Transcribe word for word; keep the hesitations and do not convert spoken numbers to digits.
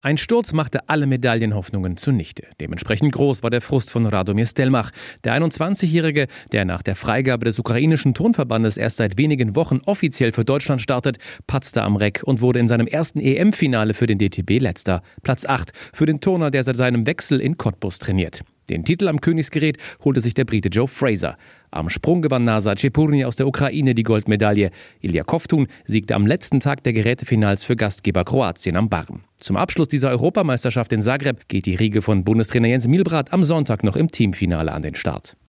Ein Sturz machte alle Medaillenhoffnungen zunichte. Dementsprechend groß war der Frust von Radomir Stelmach. Der einundzwanzigjährige, der nach der Freigabe des ukrainischen Turnverbandes erst seit wenigen Wochen offiziell für Deutschland startet, patzte am Reck und wurde in seinem ersten E M-Finale für den D T B letzter. Platz acht für den Turner, der seit seinem Wechsel in Cottbus trainiert. Den Titel am Königsgerät holte sich der Brite Joe Fraser. Am Sprung gewann Nasa Chepurny aus der Ukraine die Goldmedaille. Ilya Kovtun siegte am letzten Tag der Gerätefinals für Gastgeber Kroatien am Barren. Zum Abschluss dieser Europameisterschaft in Zagreb geht die Riege von Bundestrainer Jens Milbrath am Sonntag noch im Teamfinale an den Start.